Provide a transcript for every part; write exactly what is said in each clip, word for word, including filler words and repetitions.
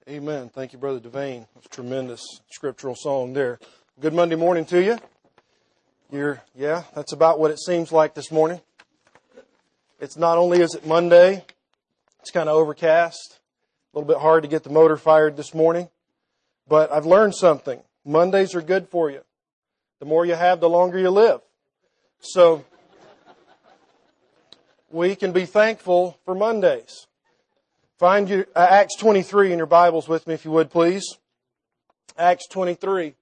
Amen. Thank you, Brother Devane. That's a tremendous scriptural song there. Good Monday morning to you. You're, yeah, that's about what it seems like this morning. It's not only is it Monday, it's kind of overcast. A little bit hard to get the motor fired this morning. But I've learned something. Mondays are good for you. The more you have, the longer you live. So we can be thankful for Mondays. Find you, uh, Acts twenty-three in your Bibles with me, if you would, please. Acts twenty-three.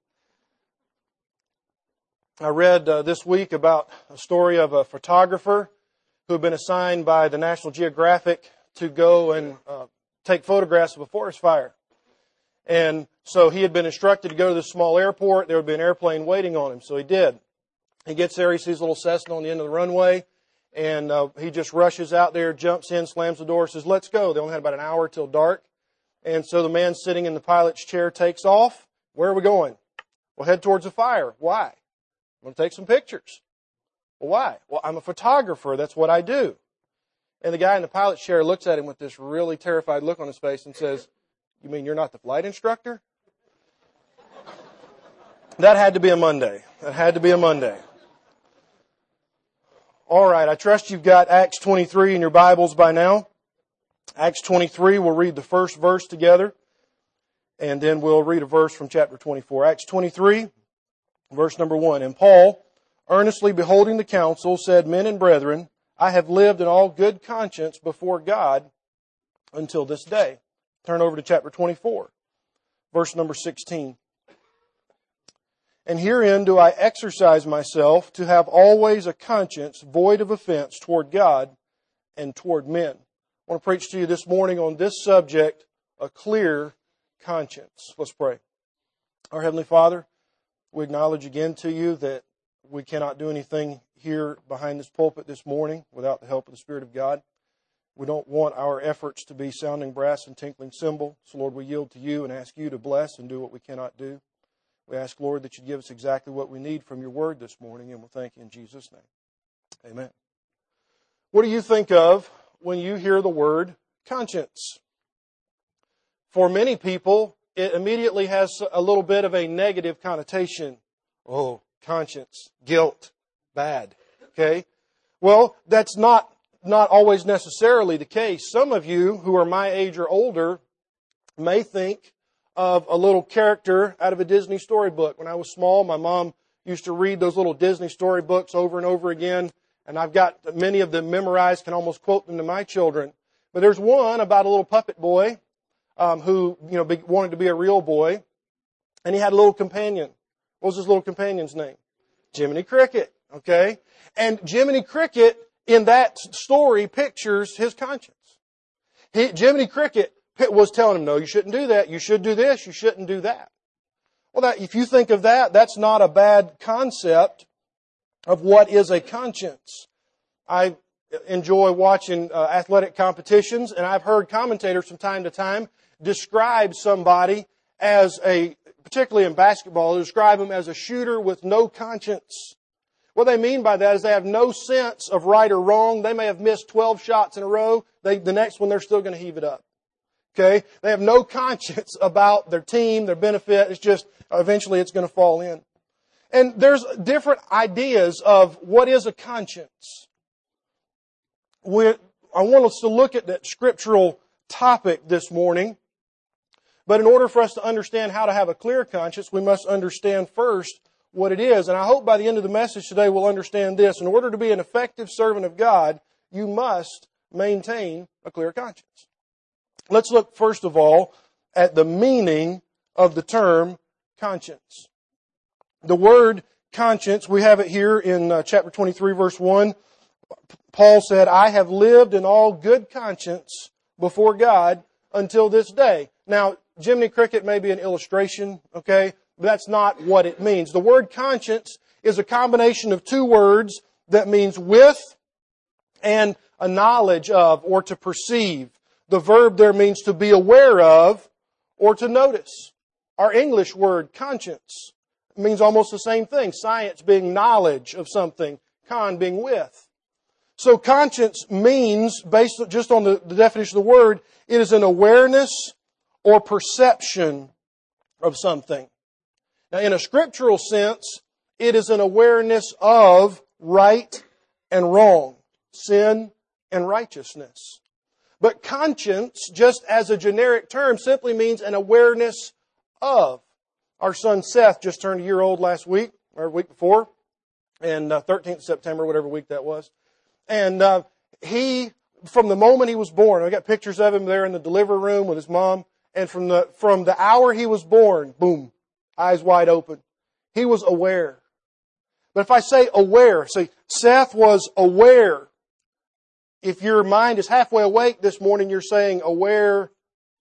I read uh, this week about a story of a photographer who had been assigned by the National Geographic to go and uh, take photographs of a forest fire. And so he had been instructed to go to this small airport. There would be an airplane waiting on him, so he did. He gets there, he sees a little Cessna on the end of the runway. And uh, he just rushes out there, jumps in, slams the door, says, "Let's go." They only had about an hour till dark. And so the man sitting in the pilot's chair takes off. Where are we going? We'll head towards the fire. Why? I'm going to take some pictures. Well, why? Well, I'm a photographer. That's what I do. And the guy in the pilot's chair looks at him with this really terrified look on his face and says, "You mean you're not the flight instructor?" That had to be a Monday. That had to be a Monday. All right, I trust you've got Acts twenty-three in your Bibles by now. Acts twenty-three, we'll read the first verse together, and then we'll read a verse from chapter twenty-four. Acts twenty-three, verse number one. And Paul, earnestly beholding the council, said, "Men and brethren, I have lived in all good conscience before God until this day." Turn over to chapter twenty-four, verse number sixteen. "And herein do I exercise myself to have always a conscience void of offense toward God and toward men." I want to preach to you this morning on this subject, a clear conscience. Let's pray. Our Heavenly Father, we acknowledge again to you that we cannot do anything here behind this pulpit this morning without the help of the Spirit of God. We don't want our efforts to be sounding brass and tinkling cymbal. So Lord, we yield to you and ask you to bless and do what we cannot do. We ask, Lord, that you give us exactly what we need from your word this morning, and we'll thank you in Jesus' name. Amen. What do you think of when you hear the word conscience? For many people, it immediately has a little bit of a negative connotation. Oh, conscience, guilt, bad. Okay? Well, that's not, not always necessarily the case. Some of you who are my age or older may think of a little character out of a Disney storybook. When I was small, my mom used to read those little Disney storybooks over and over again, and I've got many of them memorized, can almost quote them to my children. But there's one about a little puppet boy um, who, you know, be, wanted to be a real boy, and he had a little companion. What was his little companion's name? Jiminy Cricket, okay? And Jiminy Cricket, in that story, pictures his conscience. He, Jiminy Cricket was telling him, no, you shouldn't do that. You should do this. You shouldn't do that. Well, that, if you think of that, that's not a bad concept of what is a conscience. I enjoy watching uh, athletic competitions, and I've heard commentators from time to time describe somebody as a, particularly in basketball, describe them as a shooter with no conscience. What they mean by that is they have no sense of right or wrong. They may have missed twelve shots in a row. They, the next one, they're still going to heave it up. Okay? They have no conscience about their team, their benefit. It's just, eventually it's going to fall in. And there's different ideas of what is a conscience. We're, I want us to look at that scriptural topic this morning. But in order for us to understand how to have a clear conscience, we must understand first what it is. And I hope by the end of the message today we'll understand this. In order to be an effective servant of God, you must maintain a clear conscience. Let's look first of all at the meaning of the term conscience. The word conscience, we have it here in uh, chapter twenty-three, verse one. Paul said, "I have lived in all good conscience before God until this day." Now, Jiminy Cricket may be an illustration, okay? But that's not what it means. The word conscience is a combination of two words that means with and a knowledge of or to perceive. The verb there means to be aware of or to notice. Our English word conscience means almost the same thing. Science being knowledge of something, con being with. So conscience means, based just on the, the definition of the word, it is an awareness or perception of something. Now, in a scriptural sense, it is an awareness of right and wrong, sin and righteousness. But conscience, just as a generic term, simply means an awareness of. Our son Seth just turned a year old last week, or week before, and uh, thirteenth of September, whatever week that was. And uh, he, from the moment he was born, I got pictures of him there in the delivery room with his mom, and from the from the hour he was born, boom, eyes wide open. He was aware. But if I say aware, see, Seth was aware. If your mind is halfway awake this morning, you're saying aware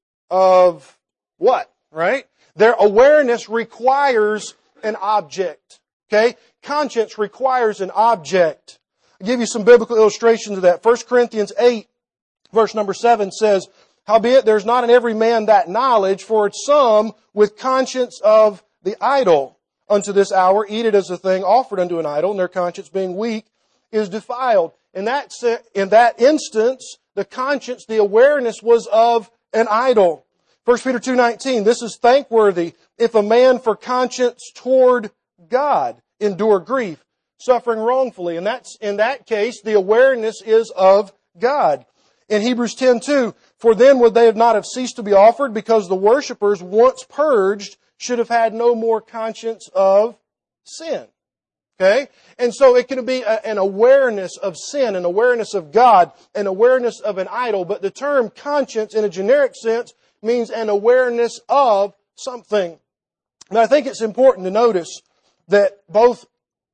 of what, right? Their awareness requires an object. Okay? Conscience requires an object. I'll give you some biblical illustrations of that. First Corinthians eight, verse number seven says, "Howbeit there's not in every man that knowledge, for it's some with conscience of the idol. Unto this hour eat it as a thing offered unto an idol, and their conscience being weak is defiled." In that, in that instance, the conscience, the awareness was of an idol. First Peter two nineteen, "This is thankworthy if a man for conscience toward God endure grief, suffering wrongfully." And that's, in that case, the awareness is of God. In Hebrews ten two, "For then would they have not have ceased to be offered, because the worshippers, once purged, should have had no more conscience of sin." Okay? And so it can be a, an awareness of sin, an awareness of God, an awareness of an idol. But the term conscience, in a generic sense, means an awareness of something. Now, I think it's important to notice that both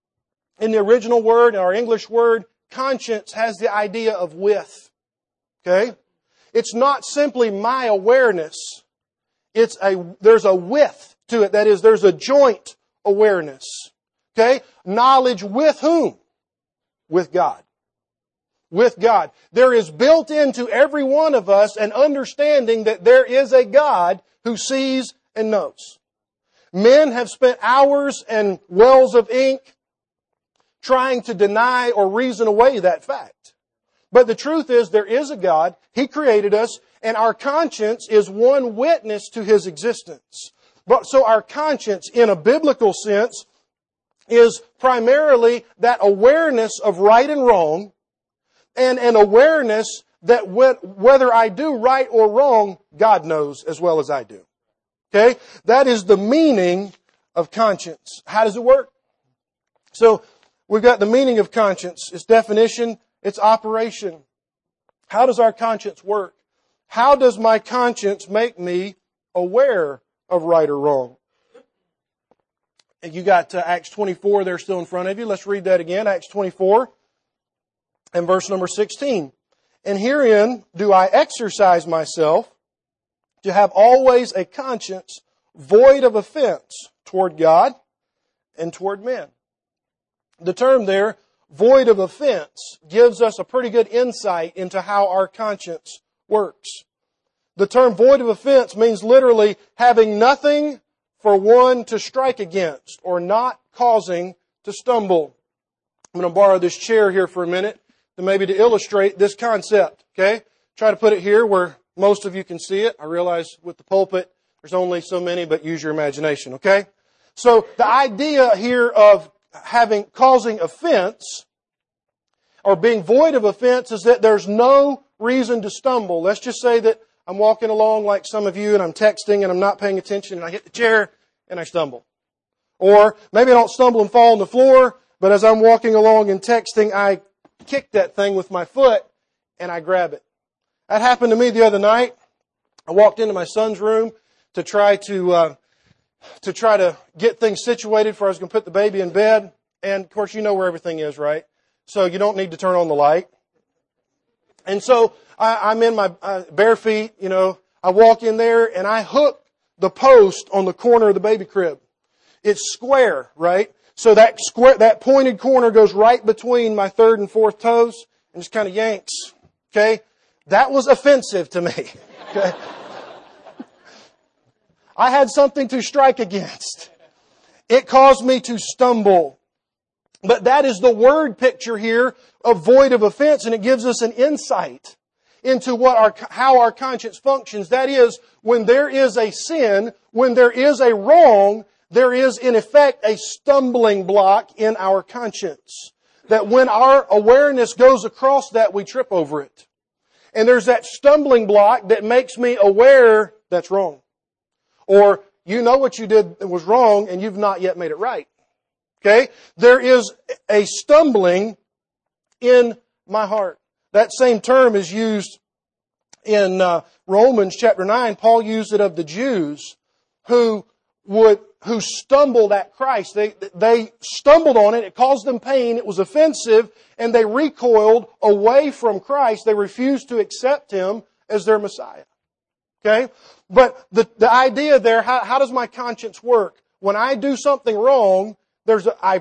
in the original word and our English word, conscience has the idea of with. Okay? It's not simply my awareness. It's a, there's a with to it. That is, there's a joint awareness. Okay? Knowledge with whom? With God. With God. There is built into every one of us an understanding that there is a God who sees and knows. Men have spent hours and wells of ink trying to deny or reason away that fact. But the truth is, there is a God. He created us, and our conscience is one witness to His existence. But so our conscience, in a biblical sense, is primarily that awareness of right and wrong, and an awareness that whether I do right or wrong, God knows as well as I do. Okay? That is the meaning of conscience. How does it work? So, we've got the meaning of conscience, its definition, its operation. How does our conscience work? How does my conscience make me aware of right or wrong? And you got uh, Acts twenty-four there still in front of you. Let's read that again. Acts twenty-four and verse number sixteen. "And herein do I exercise myself to have always a conscience void of offense toward God and toward men." The term there, void of offense, gives us a pretty good insight into how our conscience works. The term void of offense means literally having nothing for one to strike against, or not causing to stumble. I'm going to borrow this chair here for a minute to maybe to illustrate this concept. Okay? Try to put it here where most of you can see it. I realize with the pulpit, there's only so many, but use your imagination. Okay? So the idea here of having, causing offense, or being void of offense, is that there's no reason to stumble. Let's just say that I'm walking along like some of you, and I'm texting and I'm not paying attention, and I hit the chair and I stumble. Or maybe I don't stumble and fall on the floor, but as I'm walking along and texting, I kick that thing with my foot and I grab it. That happened to me the other night. I walked into my son's room to try to uh, to try to get things situated for I was going to put the baby in bed. And of course, you know where everything is, right? So you don't need to turn on the light. And so I, I'm in my uh, bare feet, you know, I walk in there and I hook the post on the corner of the baby crib. It's square, right? So that square, that pointed corner goes right between my third and fourth toes and just kind of yanks. Okay? That was offensive to me. Okay? I had something to strike against. It caused me to stumble. But that is the word picture here of void of offense, and it gives us an insight into what our, how our conscience functions. That is, when there is a sin, when there is a wrong, there is in effect a stumbling block in our conscience. That when our awareness goes across that, we trip over it. And there's that stumbling block that makes me aware that's wrong. Or you know what you did that was wrong and you've not yet made it right. Okay? There is a stumbling in my heart. That same term is used in uh, Romans chapter nine. Paul used it of the Jews who would who stumbled at Christ. They they stumbled on it. It caused them pain. It was offensive, and they recoiled away from Christ. They refused to accept Him as their Messiah. Okay? But the, the idea there, how, how does my conscience work? When I do something wrong, there's a, I,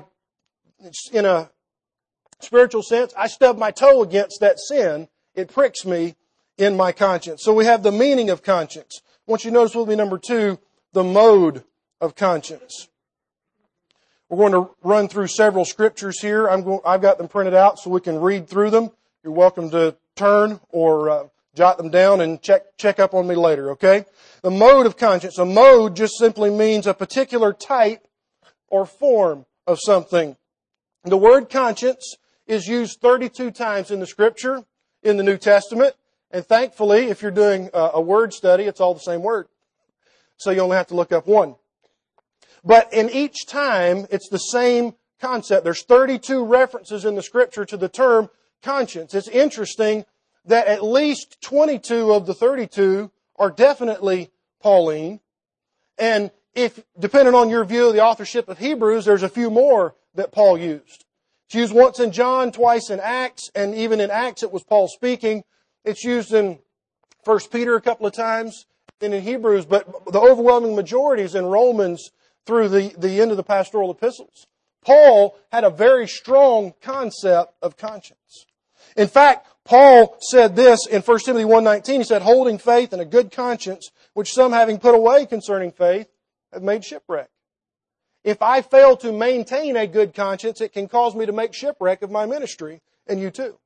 in a spiritual sense, I stub my toe against that sin. It pricks me in my conscience. So we have the meaning of conscience. I want you to notice with me, number two, the mode of conscience. We're going to run through several scriptures here. I'm going, I've got them printed out so we can read through them. You're welcome to turn or uh, jot them down and check check up on me later, okay? The mode of conscience. A mode just simply means a particular type or form of something. The word conscience is used thirty-two times in the Scripture in the New Testament. And thankfully, if you're doing a word study, it's all the same word. So you only have to look up one. But in each time, it's the same concept. There's thirty-two references in the Scripture to the term conscience. It's interesting that at least twenty-two of the thirty-two are definitely Pauline. And if, depending on your view of the authorship of Hebrews, there's a few more that Paul used. It's used once in John, twice in Acts, and even in Acts it was Paul speaking. It's used in First Peter a couple of times, and in Hebrews, but the overwhelming majority is in Romans through the, the end of the pastoral epistles. Paul had a very strong concept of conscience. In fact, Paul said this in First Timothy one nineteen. He said, holding faith and a good conscience, which some having put away concerning faith, have made shipwreck. If I fail to maintain a good conscience, it can cause me to make shipwreck of my ministry, and you too.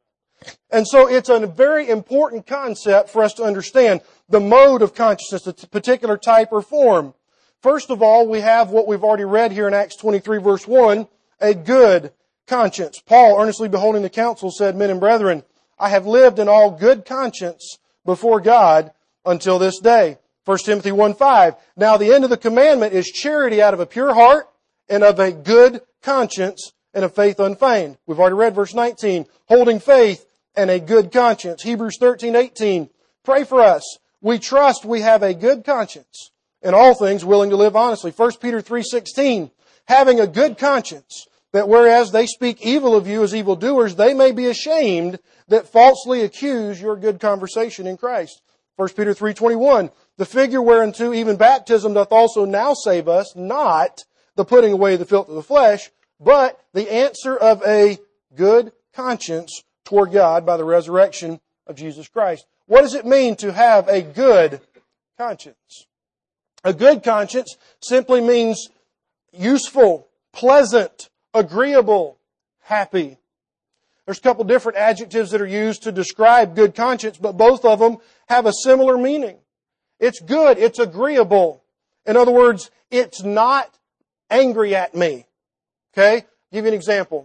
And so it's a very important concept for us to understand the mode of consciousness, a particular type or form. First of all, we have what we've already read here in Acts twenty-three verse one, a good conscience. Paul, earnestly beholding the council, said, men and brethren, I have lived in all good conscience before God until this day. First Timothy one five, now the end of the commandment is charity out of a pure heart and of a good conscience and of faith unfeigned. We've already read verse nineteen, holding faith and a good conscience. Hebrews thirteen eighteen, pray for us. We trust we have a good conscience, in all things willing to live honestly. First Peter three sixteen, having a good conscience, that whereas they speak evil of you as evildoers, they may be ashamed that falsely accuse your good conversation in Christ. First Peter three twenty-one, the figure whereunto even baptism doth also now save us, not the putting away the filth of the flesh, but the answer of a good conscience toward God by the resurrection of Jesus Christ. What does it mean to have a good conscience? A good conscience simply means useful, pleasant, agreeable, happy. There's a couple different adjectives that are used to describe good conscience, but both of them have a similar meaning. It's good, it's agreeable. In other words, it's not angry at me. Okay? I'll give you an example.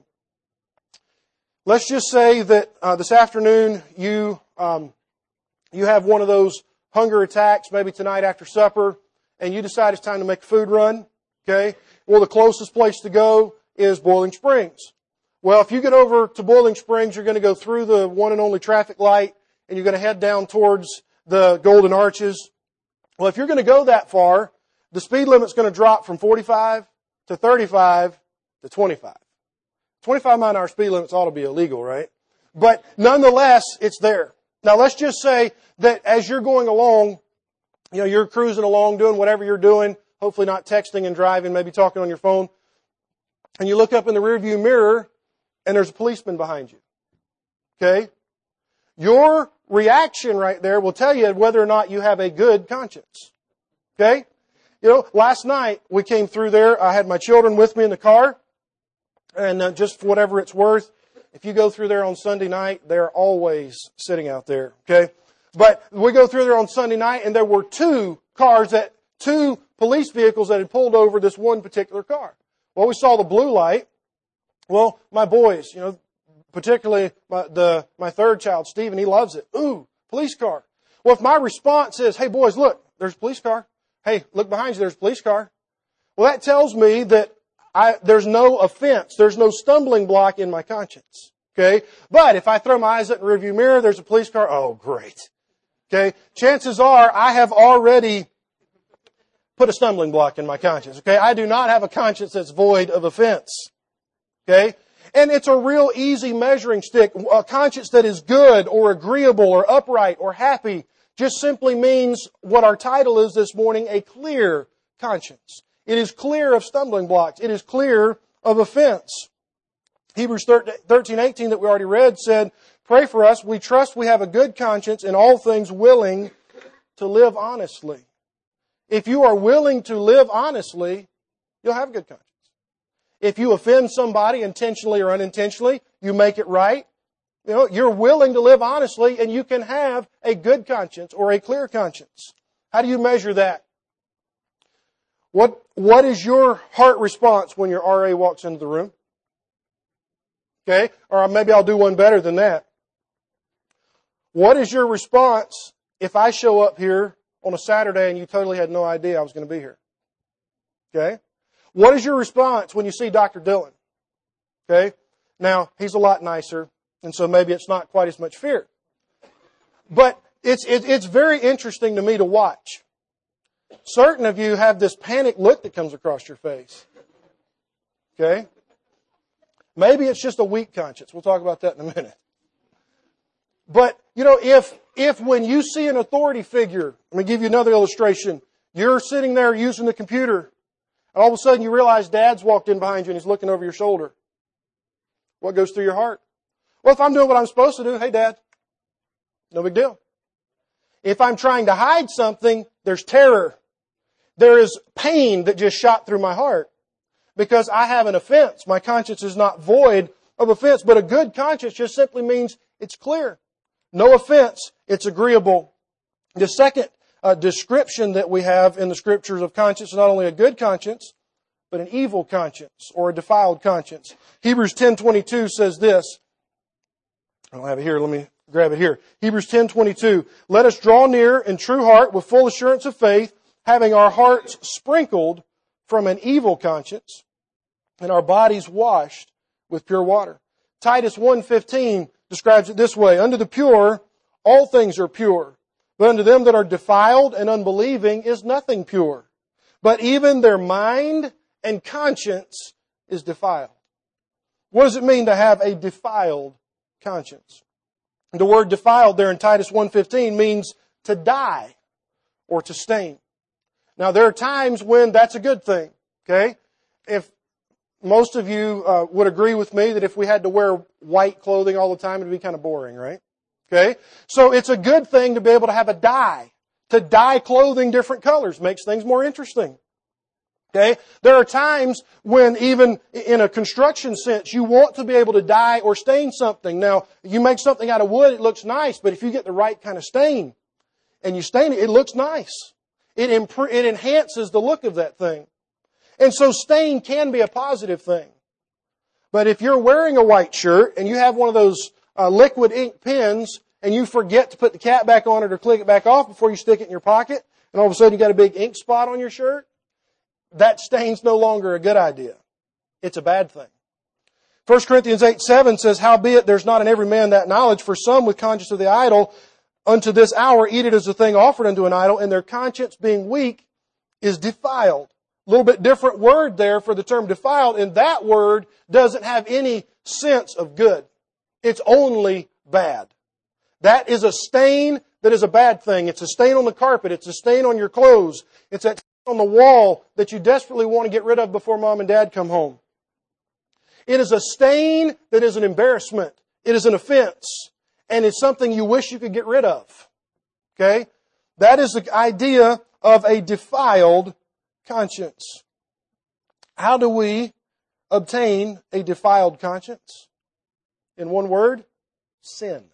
Let's just say that uh, this afternoon you um, you have one of those hunger attacks, maybe tonight after supper, and you decide it's time to make a food run. Okay? Well, the closest place to go is Boiling Springs. Well, if you get over to Boiling Springs, you're going to go through the one and only traffic light, and you're going to head down towards the Golden Arches. Well, if you're going to go that far, the speed limit's going to drop from forty-five to thirty-five to twenty-five. twenty-five mile an hour speed limits ought to be illegal, right? But nonetheless, it's there. Now, let's just say that as you're going along, you know, you're cruising along, doing whatever you're doing, hopefully not texting and driving, maybe talking on your phone, and you look up in the rearview mirror, and there's a policeman behind you. Okay? Your reaction right there will tell you whether or not you have a good conscience. Okay? You know, last night we came through there. I had my children with me in the car. And uh, just for whatever it's worth, If you go through there on Sunday night, they're always sitting out there, okay? But we go through there on Sunday night, and there were two cars, that two police vehicles that had pulled over this one particular car. Well, we saw the blue light. Well, my boys, you know, particularly my, the, my third child, Stephen, he loves it. Ooh, police car. Well, if my response is, hey, boys, look, there's a police car. Hey, look behind you, there's a police car. Well, that tells me that I, there's no offense. There's no stumbling block in my conscience. Okay? But if I throw my eyes up in the rearview mirror, there's a police car. Oh, great. Okay? Chances are I have already put a stumbling block in my conscience. Okay? I do not have a conscience that's void of offense. Okay? And it's a real easy measuring stick. A conscience that is good or agreeable or upright or happy just simply means what our title is this morning, a clear conscience. It is clear of stumbling blocks. It is clear of offense. Hebrews thirteen eighteen that we already read said, pray for us. We trust we have a good conscience in all things, willing to live honestly. If you are willing to live honestly, you'll have a good conscience. If you offend somebody intentionally or unintentionally, you make it right. You know, you're willing to live honestly, and you can have a good conscience or a clear conscience. How do you measure that? What, what is your heart response when your R A walks into the room? Okay? Or maybe I'll do one better than that. What is your response if I show up here on a Saturday and you totally had no idea I was going to be here? Okay? What is your response when you see Doctor Dillon? Okay? Now, he's a lot nicer, and so maybe it's not quite as much fear. But it's, it, it's very interesting to me to watch. Certain of you have this panic look that comes across your face. Okay? Maybe it's just a weak conscience. We'll talk about that in a minute. But, you know, if, if when you see an authority figure, let me give you another illustration. You're sitting there using the computer, and all of a sudden you realize Dad's walked in behind you and he's looking over your shoulder. What goes through your heart? Well, if I'm doing what I'm supposed to do, hey, Dad, no big deal. If I'm trying to hide something, there's terror. There is pain that just shot through my heart because I have an offense. My conscience is not void of offense, but a good conscience just simply means it's clear. No offense. It's agreeable. The second uh, description that we have in the Scriptures of conscience is not only a good conscience, but an evil conscience or a defiled conscience. Hebrews ten twenty-two says this. I don't have it here. Let me grab it here. Hebrews ten twenty-two. Let us draw near in true heart with full assurance of faith, having our hearts sprinkled from an evil conscience and our bodies washed with pure water. Titus one fifteen describes it this way. Unto the pure, all things are pure. But unto them that are defiled and unbelieving is nothing pure. But even their mind and conscience is defiled. What does it mean to have a defiled conscience? The word defiled there in Titus one fifteen means to die or to stain. Now, there are times when that's a good thing, okay? If most of you uh, would agree with me that if we had to wear white clothing all the time, it would be kind of boring, right? Okay? So it's a good thing to be able to have a dye. To dye clothing different colors makes things more interesting. Okay? There are times when even in a construction sense, you want to be able to dye or stain something. Now, you make something out of wood, it looks nice, but if you get the right kind of stain and you stain it, it looks nice. It, imp- it enhances the look of that thing. And so stain can be a positive thing. But if you're wearing a white shirt and you have one of those uh, liquid ink pens and you forget to put the cap back on it or click it back off before you stick it in your pocket, and all of a sudden you got a big ink spot on your shirt, that stain's no longer a good idea. It's a bad thing. First Corinthians eight seven says, howbeit there's not in every man that knowledge, for some with conscience of the idol, unto this hour eat it as a thing offered unto an idol, and their conscience being weak is defiled. A little bit different word there for the term defiled, and that word doesn't have any sense of good. It's only bad. That is a stain that is a bad thing. It's a stain on the carpet. It's a stain on your clothes. It's that on the wall that you desperately want to get rid of before Mom and Dad come home. It is a stain that is an embarrassment. It is an offense. And it's something you wish you could get rid of. Okay? That is the idea of a defiled conscience. How do we obtain a defiled conscience? in one word, sin.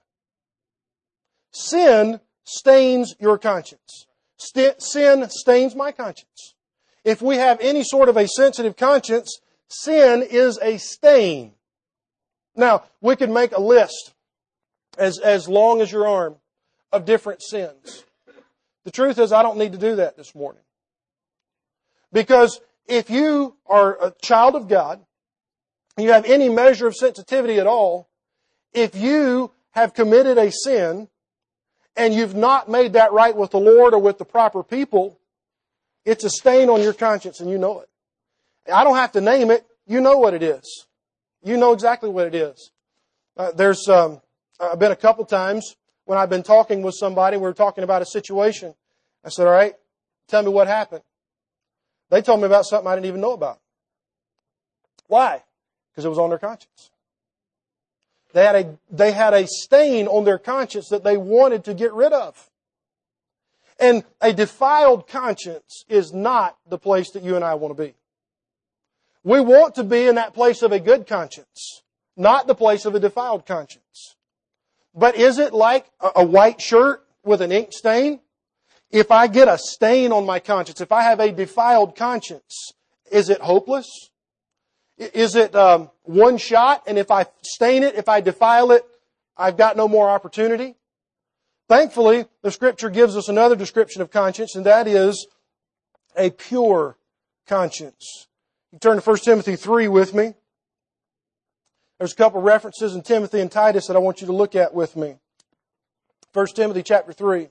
Sin stains your conscience. St- sin stains my conscience. If we have any sort of a sensitive conscience, sin is a stain. Now, we could make a list as, as long as your arm of different sins. The truth is, I don't need to do that this morning. Because if you are a child of God, you have any measure of sensitivity at all, if you have committed a sin and you've not made that right with the Lord or with the proper people, it's a stain on your conscience and you know it. I don't have to name it. You know what it is. You know exactly what it is. Uh, there's um, I've been a couple times when I've been talking with somebody, we were talking about a situation. I said, all right, tell me what happened. They told me about something I didn't even know about. Why? Because it was on their conscience. They had a, they had a stain on their conscience that they wanted to get rid of. And a defiled conscience is not the place that you and I want to be. We want to be in that place of a good conscience, not the place of a defiled conscience. But is it like a white shirt with an ink stain? If I get a stain on my conscience, if I have a defiled conscience, is it hopeless? Is it um, one shot, and if I stain it, if I defile it, I've got no more opportunity? Thankfully, the Scripture gives us another description of conscience, and that is a pure conscience. You turn to First Timothy three with me. There's a couple references in Timothy and Titus that I want you to look at with me. First Timothy chapter three.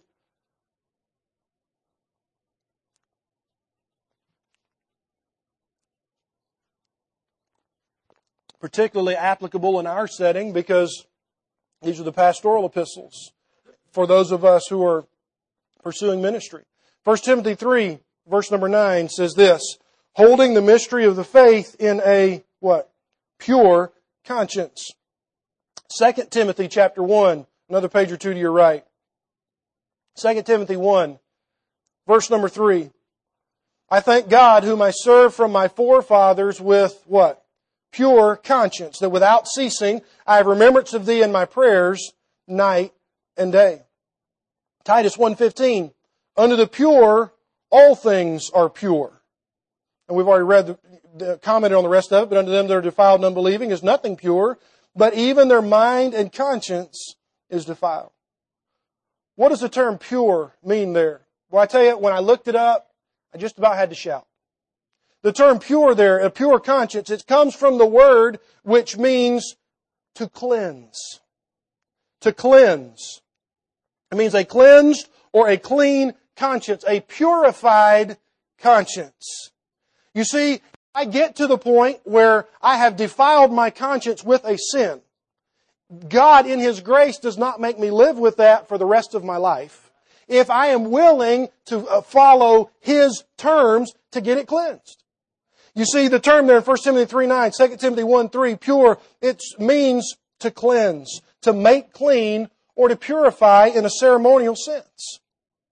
Particularly applicable in our setting because these are the pastoral epistles for those of us who are pursuing ministry. First Timothy three, verse number nine says this, holding the mystery of the faith in a, what? Pure conscience. Second Timothy chapter one, another page or two to your right. Second Timothy one, verse number three. I thank God whom I serve from my forefathers with what? Pure conscience, that without ceasing I have remembrance of thee in my prayers night and day. Titus one fifteen, unto the pure all things are pure. And we've already read the, the commented on the rest of it, but unto them that are defiled and unbelieving is nothing pure, but even their mind and conscience is defiled. What does the term pure mean there? Well, I tell you, when I looked it up, I just about had to shout. The term pure there, a pure conscience, it comes from the word which means to cleanse. To cleanse. It means a cleansed or a clean conscience, a purified conscience. You see, I get to the point where I have defiled my conscience with a sin. God in His grace does not make me live with that for the rest of my life. If I am willing to follow His terms to get it cleansed. You see the term there in First Timothy three nine, Second Timothy one three, pure, it means to cleanse, to make clean, or to purify in a ceremonial sense.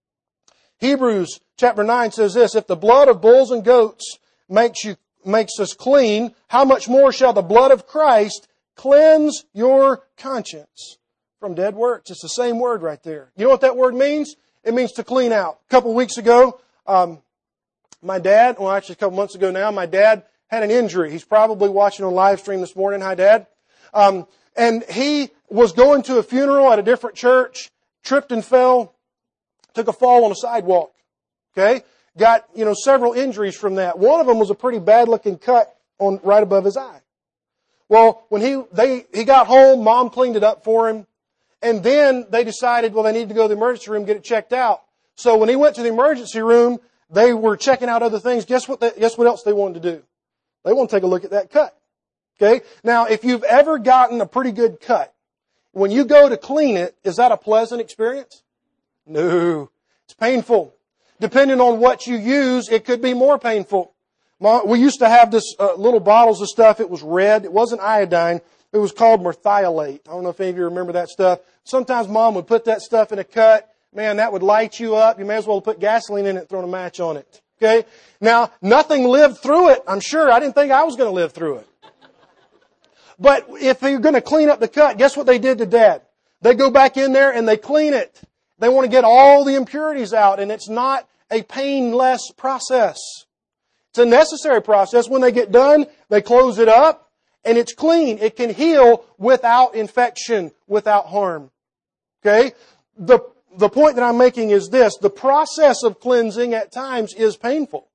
Hebrews chapter nine says this, if the blood of bulls and goats makes you makes us clean, how much more shall the blood of Christ cleanse your conscience from dead works? It's the same word right there. You know what that word means? It means to clean out. A couple of weeks ago, um, my dad, well actually a couple months ago now, my dad had an injury. He's probably watching on live stream this morning. Hi, Dad. Um, and he was going to a funeral at a different church, tripped and fell, took a fall on a sidewalk. Okay? Got, you know, several injuries from that. One of them was a pretty bad looking cut on right above his eye. Well, when he they he got home, Mom cleaned it up for him. And then they decided, well, they need to go to the emergency room, get it checked out. So when he went to the emergency room, they were checking out other things. Guess what? They, guess what else they wanted to do? They want to take a look at that cut. Okay? Now, if you've ever gotten a pretty good cut, when you go to clean it, is that a pleasant experience? No. It's painful. Depending on what you use, it could be more painful. We used to have this uh, little bottles of stuff. It was red. It wasn't iodine. It was called merthiolate. I don't know if any of you remember that stuff. Sometimes Mom would put that stuff in a cut. Man, that would light you up. You may as well put gasoline in it and throw a match on it. Okay? Now, nothing lived through it. I'm sure. I didn't think I was going to live through it. But if you're going to clean up the cut, guess what they did to Dad? They go back in there and they clean it. They want to get all the impurities out, and it's not a painless process. It's a necessary process. When they get done, they close it up, and it's clean. It can heal without infection, without harm. Okay? The, the point that I'm making is this. The process of cleansing at times is painful.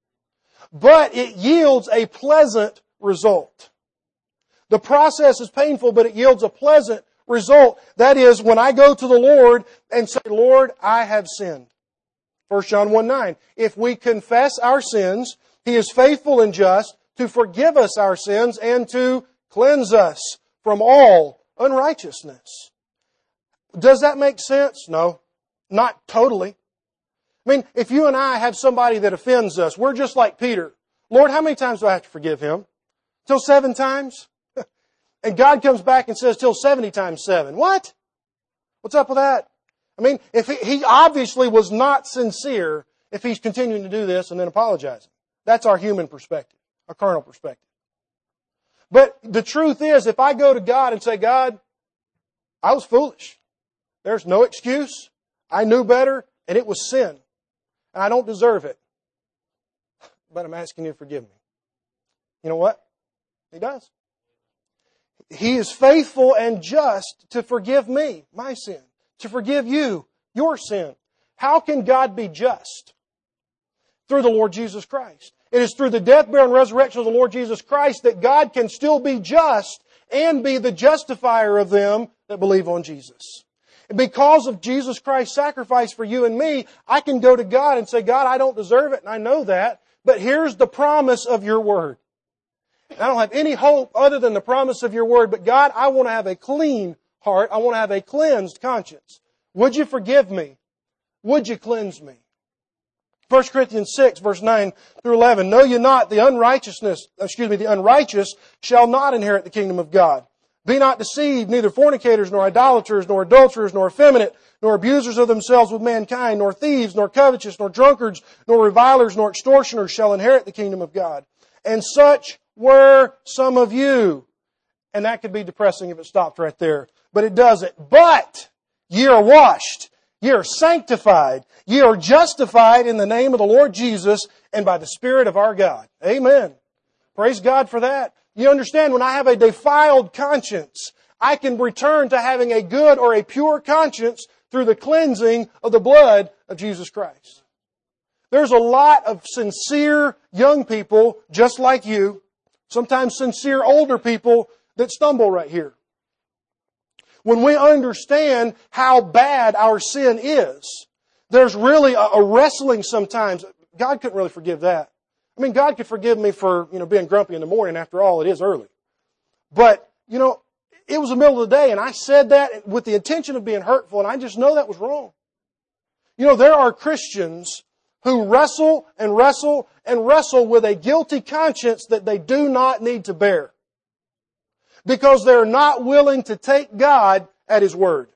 But it yields a pleasant result. The process is painful, but it yields a pleasant result. That is, when I go to the Lord and say, Lord, I have sinned. First John one nine. If we confess our sins, He is faithful and just to forgive us our sins and to cleanse us from all unrighteousness. Does that make sense? No, not totally. I mean, if you and I have somebody that offends us, we're just like Peter. Lord, how many times do I have to forgive him? Till seven times? And God comes back and says, till seventy times seven. What? What's up with that? I mean, if he, he obviously was not sincere if he's continuing to do this and then apologizing. That's our human perspective, our carnal perspective. But the truth is, if I go to God and say, God, I was foolish. There's no excuse. I knew better, and it was sin. And I don't deserve it. But I'm asking you to forgive me. You know what? He does. He is faithful and just to forgive me, my sin. To forgive you, your sin. How can God be just? Through the Lord Jesus Christ. It is through the death, burial, and resurrection of the Lord Jesus Christ that God can still be just and be the justifier of them that believe on Jesus. And because of Jesus Christ's sacrifice for you and me, I can go to God and say, God, I don't deserve it, and I know that, but here's the promise of your word. I don't have any hope other than the promise of your word. But God, I want to have a clean heart. I want to have a cleansed conscience. Would you forgive me? Would you cleanse me? First Corinthians six, verse nine through eleven. Know ye not the unrighteousness, excuse me, the unrighteous shall not inherit the kingdom of God. Be not deceived, neither fornicators, nor idolaters, nor adulterers, nor effeminate, nor abusers of themselves with mankind, nor thieves, nor covetous, nor drunkards, nor revilers, nor extortioners shall inherit the kingdom of God. And such were some of you. And that could be depressing if it stopped right there. But it doesn't. But ye are washed. Ye are sanctified. Ye are justified in the name of the Lord Jesus and by the Spirit of our God. Amen. Praise God for that. You understand, when I have a defiled conscience, I can return to having a good or a pure conscience through the cleansing of the blood of Jesus Christ. There's a lot of sincere young people just like you, sometimes sincere older people that stumble right here. When we understand how bad our sin is, there's really a, a wrestling sometimes. God couldn't really forgive that. I mean, God could forgive me for, you know, being grumpy in the morning. After all, it is early. But, you know, it was the middle of the day, and I said that with the intention of being hurtful, and I just know that was wrong. You know, there are Christians who wrestle and wrestle and wrestle with a guilty conscience that they do not need to bear. Because they're not willing to take God at His word.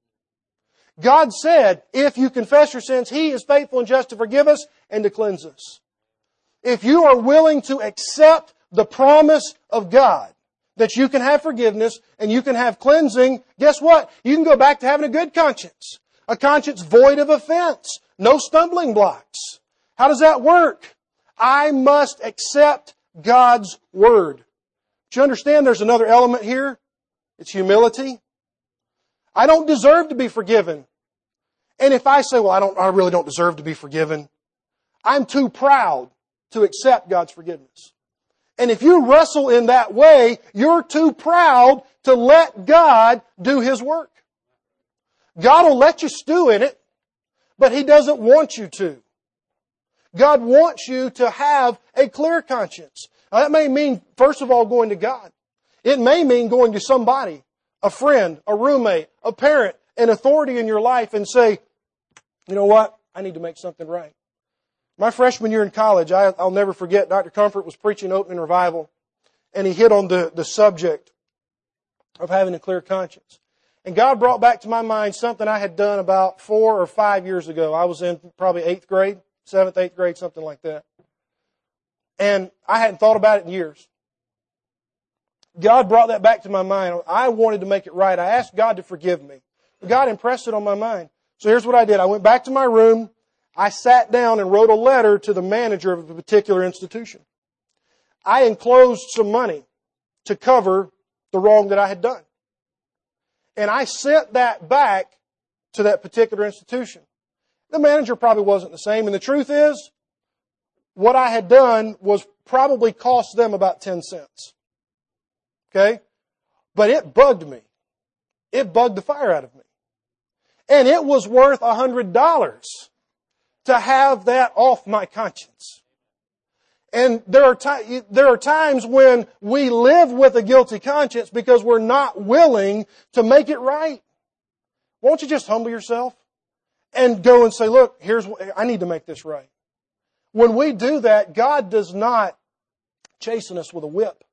God said, if you confess your sins, He is faithful and just to forgive us and to cleanse us. If you are willing to accept the promise of God, that you can have forgiveness and you can have cleansing, guess what? You can go back to having a good conscience. A conscience void of offense. No stumbling blocks. How does that work? I must accept God's word. But you understand there's another element here? It's humility. I don't deserve to be forgiven. And if I say, well, I don't, I really don't deserve to be forgiven, I'm too proud to accept God's forgiveness. And if you wrestle in that way, you're too proud to let God do His work. God will let you stew in it, but He doesn't want you to. God wants you to have a clear conscience. Now, that may mean, first of all, going to God. It may mean going to somebody, a friend, a roommate, a parent, an authority in your life and say, you know what? I need to make something right. My freshman year in college, I, I'll never forget, Doctor Comfort was preaching opening revival, and he hit on the, the subject of having a clear conscience. And God brought back to my mind something I had done about four or five years ago. I was in probably eighth grade, seventh, eighth grade, something like that. And I hadn't thought about it in years. God brought that back to my mind. I wanted to make it right. I asked God to forgive me. God impressed it on my mind. So here's what I did. I went back to my room. I sat down and wrote a letter to the manager of a particular institution. I enclosed some money to cover the wrong that I had done. And I sent that back to that particular institution. The manager probably wasn't the same. And the truth is, what I had done was probably cost them about ten cents. Okay? But it bugged me. It bugged the fire out of me. And it was worth a hundred dollars to have that off my conscience. And there are, ti- there are times when we live with a guilty conscience because we're not willing to make it right. Won't you just humble yourself and go and say, look, here's what, I need to make this right. When we do that, God does not chasten us with a whip.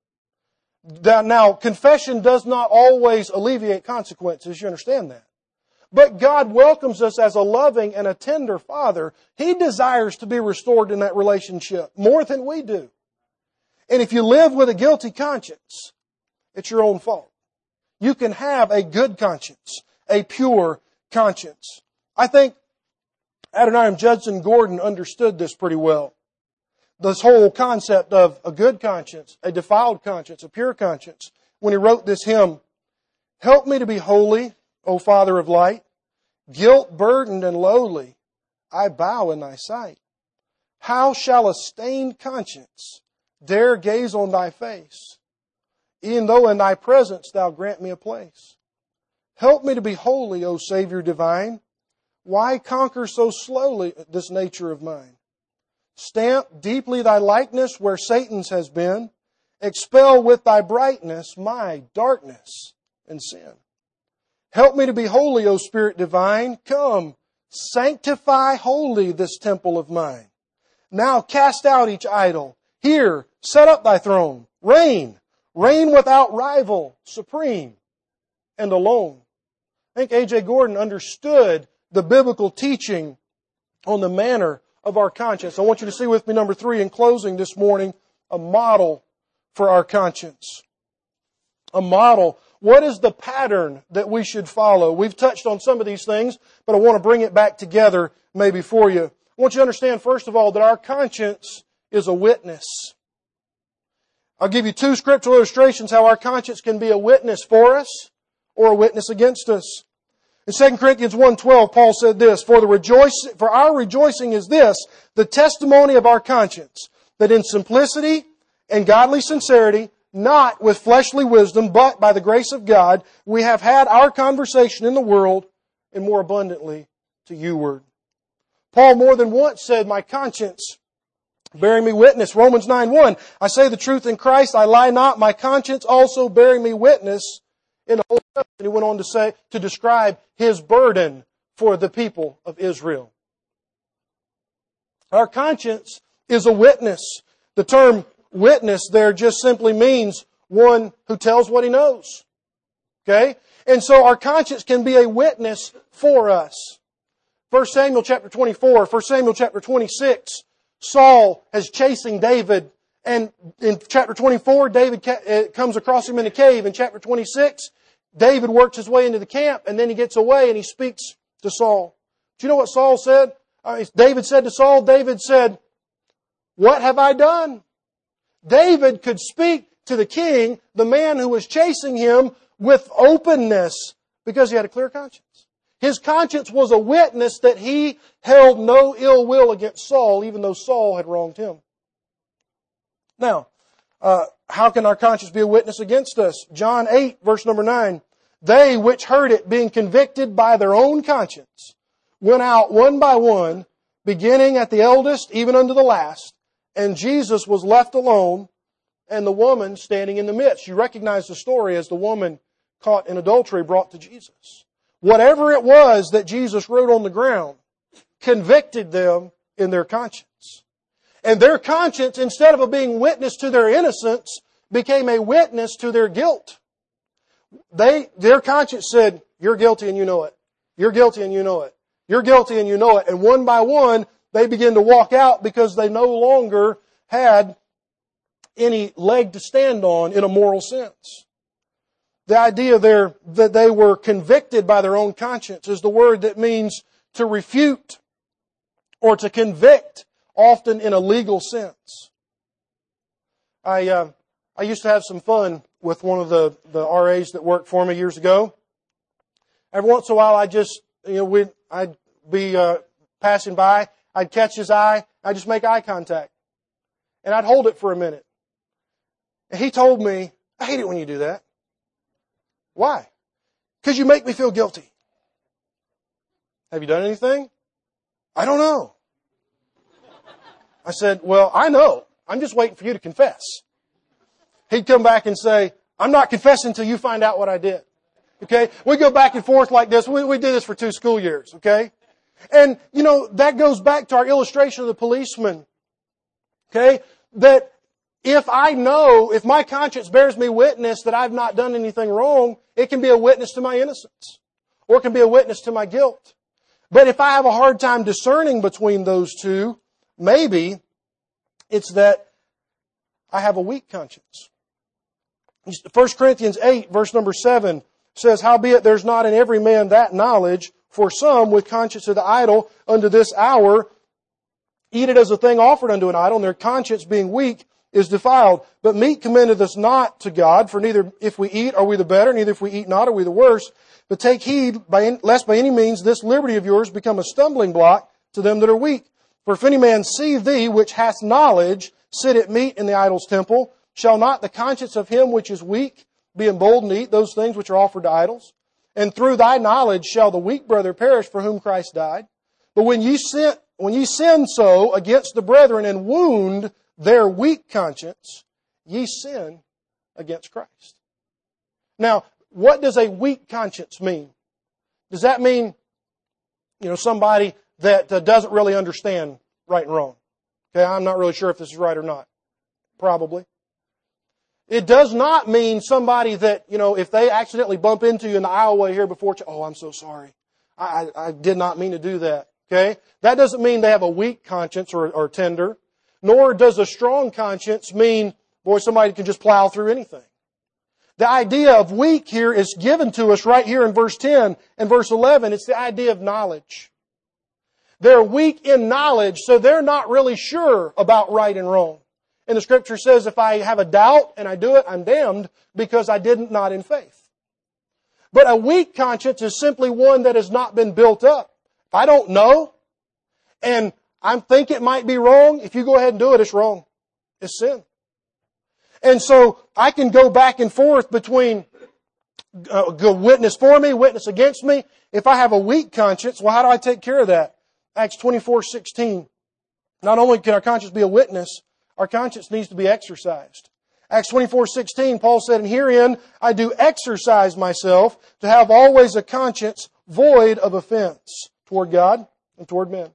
Now, confession does not always alleviate consequences. You understand that. But God welcomes us as a loving and a tender Father. He desires to be restored in that relationship more than we do. And if you live with a guilty conscience, it's your own fault. You can have a good conscience, a pure conscience. I think Adoniram Judson Gordon understood this pretty well. This whole concept of a good conscience, a defiled conscience, a pure conscience, when he wrote this hymn, "Help me to be holy, O Father of light, guilt burdened and lowly, I bow in thy sight. How shall a stained conscience dare gaze on thy face, e'en though in thy presence thou grant me a place? Help me to be holy, O Savior divine. Why conquer so slowly this nature of mine? Stamp deeply thy likeness where Satan's has been. Expel with thy brightness my darkness and sin. Help me to be holy, O Spirit divine. Come, sanctify wholly this temple of mine. Now cast out each idol. Here, set up thy throne. Reign, reign without rival, supreme and alone." I think A J Gordon understood the biblical teaching on the manner of our conscience. I want you to see with me, number three, in closing this morning, a model for our conscience. A model. What is the pattern that we should follow? We've touched on some of these things, but I want to bring it back together maybe for you. I want you to understand, first of all, that our conscience is a witness. I'll give you two scriptural illustrations how our conscience can be a witness for us or a witness against us. In Second Corinthians one twelve, Paul said this, For the rejoice, for our rejoicing is this, the testimony of our conscience, that in simplicity and godly sincerity, not with fleshly wisdom, but by the grace of God, we have had our conversation in the world, and more abundantly to youward. Paul more than once said, my conscience bearing me witness. Romans nine one, I say the truth in Christ, I lie not, my conscience also bearing me witness in the Old Testament. He went on to say, to describe his burden for the people of Israel. Our conscience is a witness. The term witness there just simply means one who tells what he knows. Okay? And so our conscience can be a witness for us. First Samuel chapter twenty-four, First Samuel chapter twenty-six, Saul is chasing David. And in chapter twenty-four, David comes across him in a cave. In chapter twenty-six, David works his way into the camp, and then he gets away and he speaks to Saul. Do you know what Saul said? Uh, David said to Saul, David said, what have I done? David could speak to the king, the man who was chasing him, with openness because he had a clear conscience. His conscience was a witness that he held no ill will against Saul, even though Saul had wronged him. Now, uh, how can our conscience be a witness against us? John eight, verse number nine. They which heard it, being convicted by their own conscience, went out one by one, beginning at the eldest, even unto the last. And Jesus was left alone, and the woman standing in the midst. You recognize the story as the woman caught in adultery brought to Jesus. Whatever it was that Jesus wrote on the ground convicted them in their conscience. And their conscience, instead of being witness to their innocence, became a witness to their guilt. They, their conscience said, you're guilty and you know it. You're guilty and you know it. You're guilty and you know it. And one by one, they began to walk out because they no longer had any leg to stand on in a moral sense. The idea there that they were convicted by their own conscience is the word that means to refute or to convict, often in a legal sense. I uh, I used to have some fun with one of the, the R As that worked for me years ago. Every once in a while, I just, you know, we'd, I'd be uh, passing by, I'd catch his eye, I'd just make eye contact. And I'd hold it for a minute. And he told me, I hate it when you do that. Why? Because you make me feel guilty. Have you done anything? I don't know. I said, well, I know. I'm just waiting for you to confess. He'd come back and say, I'm not confessing until you find out what I did. Okay? We go back and forth like this. We, we did this for two school years. Okay? And, you know, that goes back to our illustration of the policeman. Okay? That if I know, if my conscience bears me witness that I've not done anything wrong, it can be a witness to my innocence. Or it can be a witness to my guilt. But if I have a hard time discerning between those two, maybe it's that I have a weak conscience. First Corinthians eight, verse number seven says, howbeit there's not in every man that knowledge, for some with conscience of the idol unto this hour eat it as a thing offered unto an idol, and their conscience being weak is defiled. But meat commendeth us not to God, for neither if we eat are we the better, neither if we eat not are we the worse. But take heed, by, lest by any means this liberty of yours become a stumbling block to them that are weak. For if any man see thee, which hath knowledge, sit at meat in the idol's temple, shall not the conscience of him which is weak be emboldened to eat those things which are offered to idols? And through thy knowledge shall the weak brother perish for whom Christ died. But when ye sin, when ye sin so against the brethren and wound their weak conscience, ye sin against Christ. Now, what does a weak conscience mean? Does that mean, you know, somebody that uh, doesn't really understand right and wrong? Okay, I'm not really sure if this is right or not. Probably. It does not mean somebody that, you know, if they accidentally bump into you in the aisleway here before, oh, I'm so sorry. I, I, I did not mean to do that. Okay? That doesn't mean they have a weak conscience or, or tender. Nor does a strong conscience mean, boy, somebody can just plow through anything. The idea of weak here is given to us right here in verse ten and verse eleven. It's the idea of knowledge. They're weak in knowledge, so they're not really sure about right and wrong. And the Scripture says if I have a doubt and I do it, I'm damned because I didn't not in faith. But a weak conscience is simply one that has not been built up. If I don't know and I think it might be wrong, if you go ahead and do it, it's wrong. It's sin. And so I can go back and forth between uh, go witness for me, witness against me. If I have a weak conscience, well, how do I take care of that? Acts twenty-four sixteen. Not only can our conscience be a witness, our conscience needs to be exercised. Acts twenty-four sixteen, Paul said, and herein I do exercise myself to have always a conscience void of offense toward God and toward men.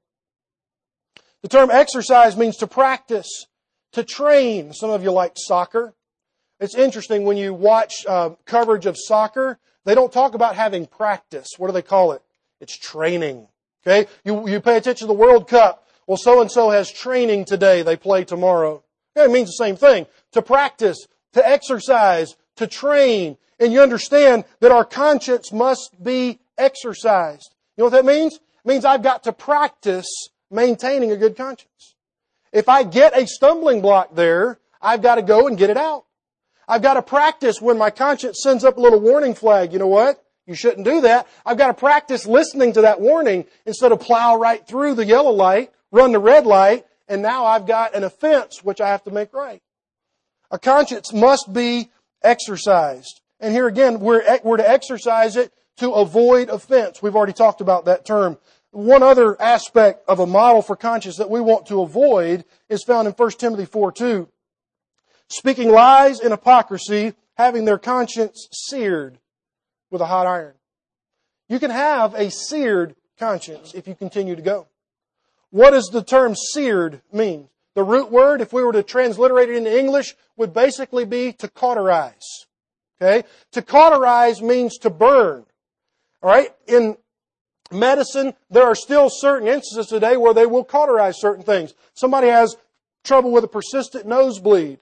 The term exercise means to practice, to train. Some of you like soccer. It's interesting when you watch uh, coverage of soccer, they don't talk about having practice. What do they call it? It's training. Okay? You, you pay attention to the World Cup. Well, so-and-so has training today. They play tomorrow. Yeah, it means the same thing. To practice, to exercise, to train. And you understand that our conscience must be exercised. You know what that means? It means I've got to practice maintaining a good conscience. If I get a stumbling block there, I've got to go and get it out. I've got to practice when my conscience sends up a little warning flag. You know what? You shouldn't do that. I've got to practice listening to that warning instead of plow right through the yellow light, run the red light, and now I've got an offense which I have to make right. A conscience must be exercised. And here again, we're, we're to exercise it to avoid offense. We've already talked about that term. One other aspect of a model for conscience that we want to avoid is found in First Timothy four two. Speaking lies and hypocrisy, having their conscience seared with a hot iron. You can have a seared conscience if you continue to go. What does the term seared mean? The root word, if we were to transliterate it into English, would basically be to cauterize. Okay? To cauterize means to burn. All right? In medicine, there are still certain instances today where they will cauterize certain things. Somebody has trouble with a persistent nosebleed.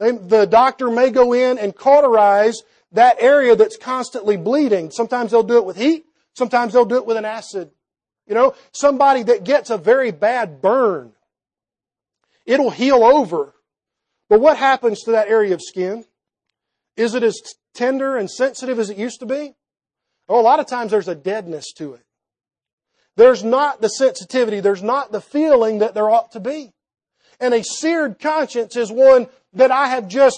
They, the doctor may go in and cauterize that area that's constantly bleeding. Sometimes they'll do it with heat. Sometimes they'll do it with an acid. You know, somebody that gets a very bad burn, it'll heal over. But what happens to that area of skin? Is it as tender and sensitive as it used to be? Oh, a lot of times there's a deadness to it. There's not the sensitivity. There's not the feeling that there ought to be. And a seared conscience is one that I have just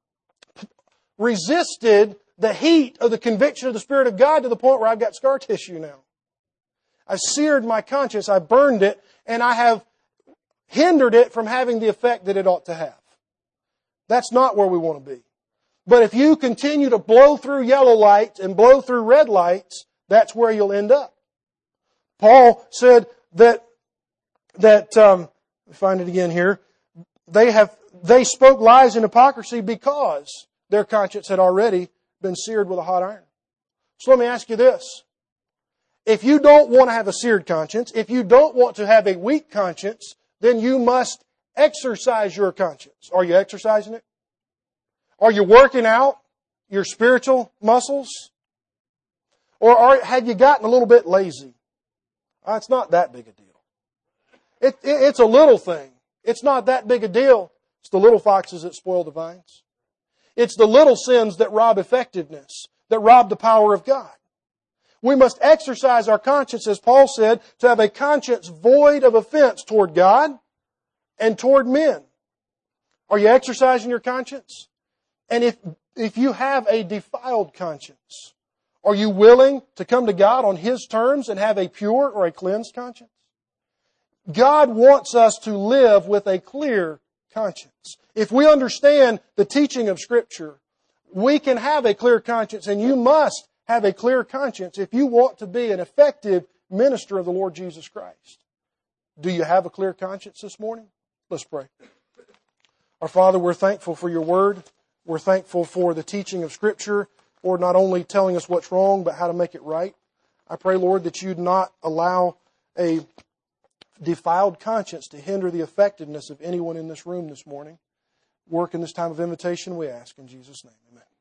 resisted the heat of the conviction of the Spirit of God to the point where I've got scar tissue now. I've seared my conscience. I've burned it. And I have hindered it from having the effect that it ought to have. That's not where we want to be. But if you continue to blow through yellow lights and blow through red lights, that's where you'll end up. Paul said that, that um, let me find it again here, they have they spoke lies and hypocrisy because their conscience had already been seared with a hot iron. So let me ask you this. If you don't want to have a seared conscience, if you don't want to have a weak conscience, then you must exercise your conscience. Are you exercising it? Are you working out your spiritual muscles? Or are, have you gotten a little bit lazy? Uh, it's not that big a deal. It, it, it's a little thing. It's not that big a deal. It's the little foxes that spoil the vines. It's the little sins that rob effectiveness, that rob the power of God. We must exercise our conscience, as Paul said, to have a conscience void of offense toward God and toward men. Are you exercising your conscience? And if, if you have a defiled conscience, are you willing to come to God on His terms and have a pure or a cleansed conscience? God wants us to live with a clear conscience. If we understand the teaching of Scripture, we can have a clear conscience, and you must have a clear conscience if you want to be an effective minister of the Lord Jesus Christ. Do you have a clear conscience this morning? Let's pray. Our Father, we're thankful for your word. We're thankful for the teaching of Scripture, Lord, not only telling us what's wrong, but how to make it right. I pray, Lord, that you'd not allow a defiled conscience to hinder the effectiveness of anyone in this room this morning. Work in this time of invitation, we ask in Jesus' name. Amen.